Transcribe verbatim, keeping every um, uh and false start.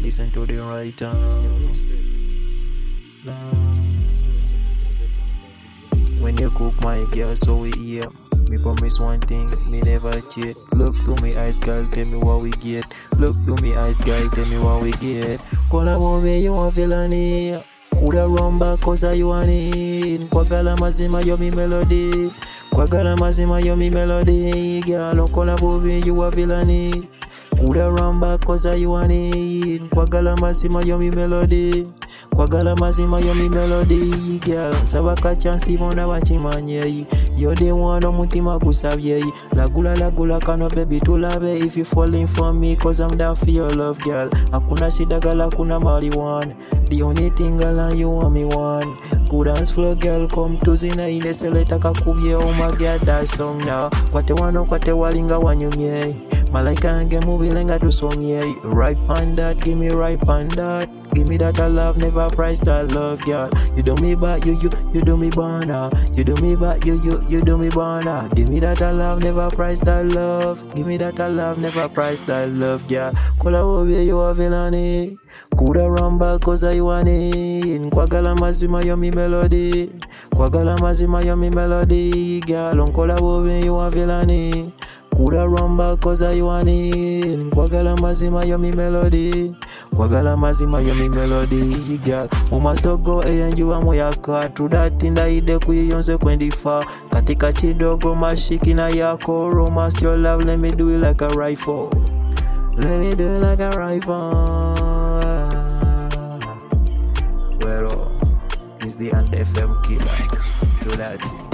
listen to the right time. When you cook my girl, so we hear. Me promise one thing, me never cheat. Look to me eyes, girl, tell me what we get. Look to me eyes, girl, tell me what we get. Call a woman, you want felony. Coulda run back cause you want it. Kwagala mazima yo mi melody. Kwagala mazima yo mi melody. Girl, call a woman, you want felony. Coulda run back cause you want it. Kwagala mazima yo mi melody. Kwagala mazima yo mi melody. Girl, sabaka chansi mona wachimanye. You're the one omutima gusabye. Lagula lagula kano baby tulabe. If you falling for me cause I'm down for your love, girl. Hakuna shida girl, hakuna marijuana. The only thing girl and you want me one. Good dance floor girl, come to zina ine seleta kakubye. Oh my god, that song now. Kwate wano kwate walinga wanyumye. Malaika ange mubilenga tusomye. Right on that, give me right on that. Give me that I love, never price that love, girl. You do me back, you you you do me banner. You do me back, you you you do me banner. Give me that I love, never price that love. Give me that I love, never price that love, girl. Kola wobe you a villainy. Coulda run back cause you want it. Kwagala mazima yo mi melody. Kwagala mazima yo mi melody, girl. Kola wobe you a villainy. Coulda run back cause you want it. Kwagala mazima yo mi melody. Kwagala mazima yo mi melody, girl. Muma sogo and you are moya car. To that in the ide kuyonse kwendifa. Katika chidogo mashiki na yako. Romance your love, let me do it like a rifle. Let me do it like a rifle. Well, it's the Ant F M killer. To that.